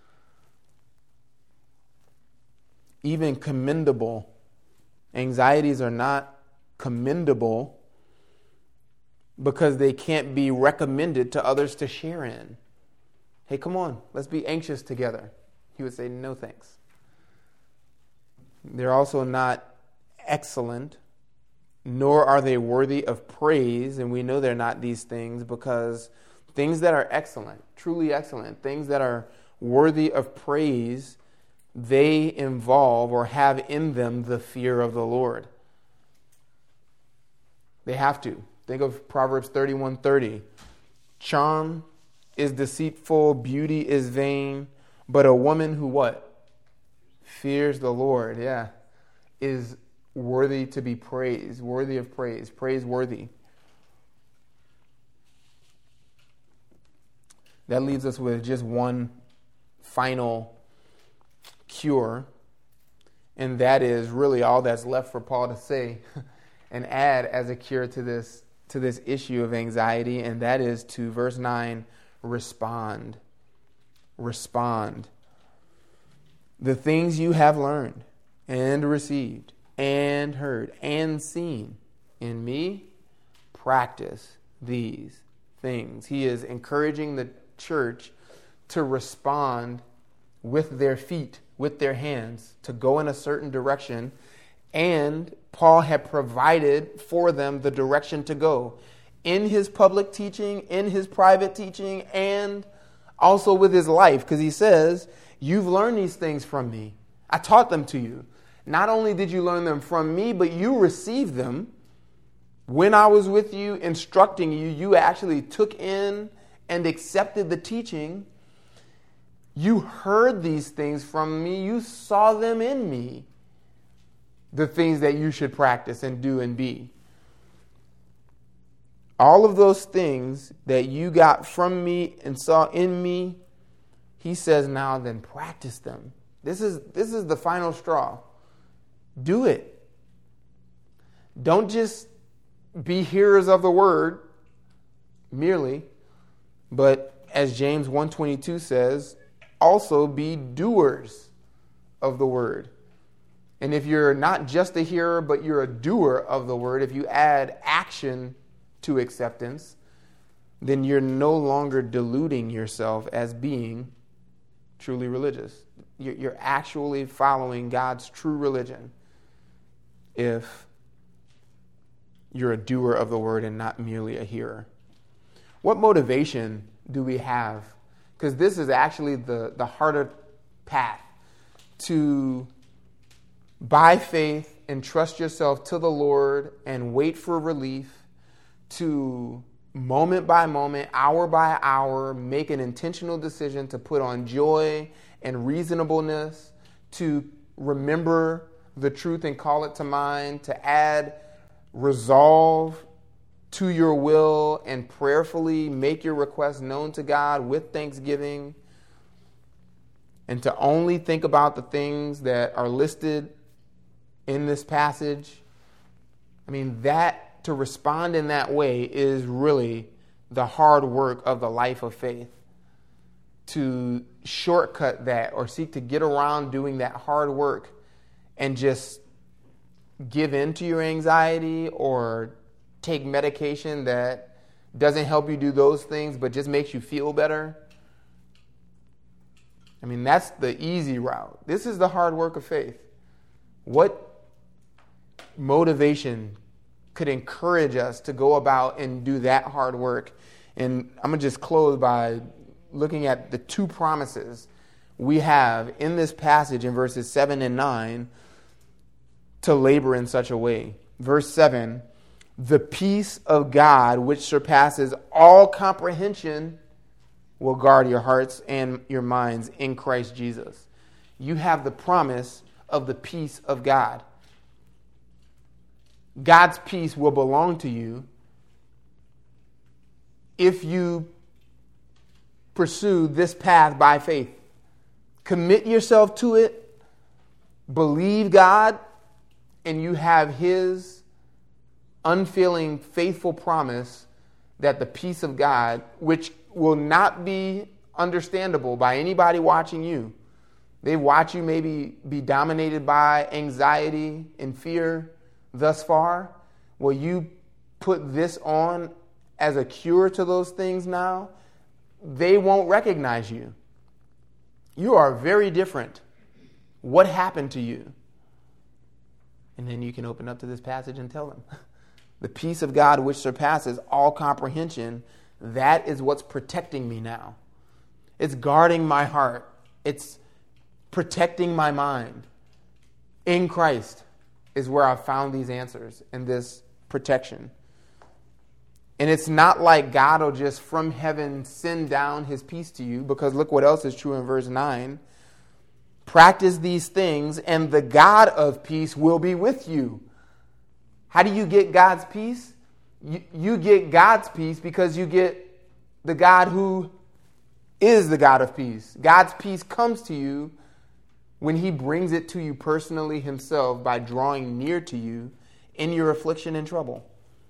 Even commendable. Anxieties are not commendable because they can't be recommended to others to share in. Hey, come on, let's be anxious together. He would say, no thanks. They're also not excellent, nor are they worthy of praise. And we know they're not these things because things that are excellent, truly excellent, things that are worthy of praise, they involve or have in them the fear of the Lord. They have to. Think of Proverbs thirty-one thirty. Charm is deceitful, beauty is vain, but a woman who what? Fears the Lord, yeah, is worthy to be praised, worthy of praise, praiseworthy. That leaves us with just one final cure, and that is really all that's left for Paul to say and add as a cure to this to this issue of anxiety, and that is to verse nine, respond. Respond. The things you have learned and received and heard and seen in me, practice these things. He is encouraging the church to respond with their feet, with their hands, to go in a certain direction. And Paul had provided for them the direction to go in his public teaching, in his private teaching, and also with his life. Because he says, you've learned these things from me. I taught them to you. Not only did you learn them from me, but you received them. When I was with you, instructing you, you actually took in and accepted the teaching. You heard these things from me. You saw them in me. The things that you should practice and do and be. All of those things that you got from me and saw in me, he says now then practice them. This is, this is the final straw. Do it. Don't just be hearers of the word merely, but as James one twenty-two says, also be doers of the word. And if you're not just a hearer, but you're a doer of the word, if you add action to acceptance, then you're no longer deluding yourself as being truly religious. You're actually following God's true religion if you're a doer of the word and not merely a hearer. What motivation do we have? Because this is actually the, the harder path to, by faith, entrust yourself to the Lord and wait for relief, to moment by moment, hour by hour, make an intentional decision to put on joy and reasonableness, to remember the truth and call it to mind, to add resolve to your will and prayerfully make your requests known to God with thanksgiving, and to only think about the things that are listed in this passage. I mean, that to respond in that way is really the hard work of the life of faith. To shortcut that or seek to get around doing that hard work and just give in to your anxiety or take medication that doesn't help you do those things but just makes you feel better. I mean, that's the easy route. This is the hard work of faith. What motivation could encourage us to go about and do that hard work? And I'm going to just close by looking at the two promises we have in this passage in verses seven and nine to labor in such a way. Verse seven, the peace of God, which surpasses all comprehension, will guard your hearts and your minds in Christ Jesus. You have the promise of the peace of God. God's peace will belong to you if you pursue this path by faith. Commit yourself to it, believe God, and you have His unfailing, faithful promise that the peace of God, which will not be understandable by anybody watching you. They watch you maybe be dominated by anxiety and fear thus far. Will you put this on as a cure to those things now? They won't recognize you. You are very different. What happened to you? And then you can open up to this passage and tell them. The peace of God which surpasses all comprehension, that is what's protecting me now. It's guarding my heart. It's protecting my mind. In Christ is where I've found these answers and this protection. And it's not like God will just from heaven send down His peace to you, because look what else is true in verse nine. Practice these things and the God of peace will be with you. How do you get God's peace? You, you get God's peace because you get the God who is the God of peace. God's peace comes to you when He brings it to you personally Himself by drawing near to you in your affliction and trouble.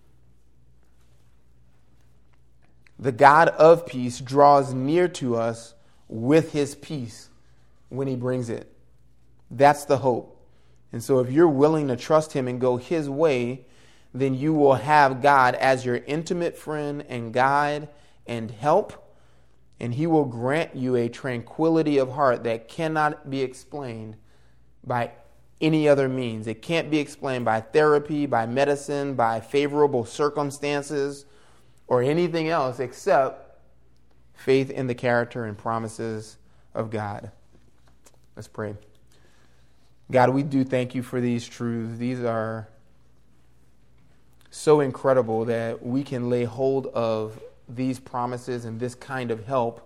The God of peace draws near to us with His peace when He brings it. That's the hope. And so if you're willing to trust Him and go His way, then you will have God as your intimate friend and guide and help. And He will grant you a tranquility of heart that cannot be explained by any other means. It can't be explained by therapy, by medicine, by favorable circumstances, or anything else except faith in the character and promises of God. Let's pray. God, we do thank You for these truths. These are so incredible that we can lay hold of these promises and this kind of help.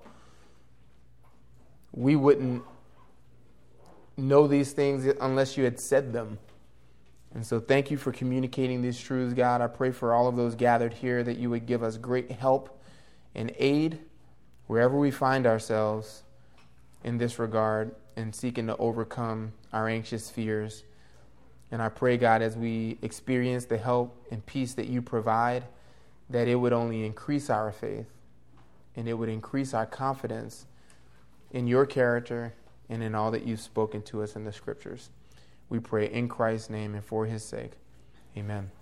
We wouldn't know these things unless You had said them. And so thank You for communicating these truths, God. I pray for all of those gathered here that You would give us great help and aid wherever we find ourselves in this regard and seeking to overcome our anxious fears. And I pray, God, as we experience the help and peace that You provide, that it would only increase our faith and it would increase our confidence in Your character and in all that You've spoken to us in the Scriptures. We pray in Christ's name and for His sake. Amen.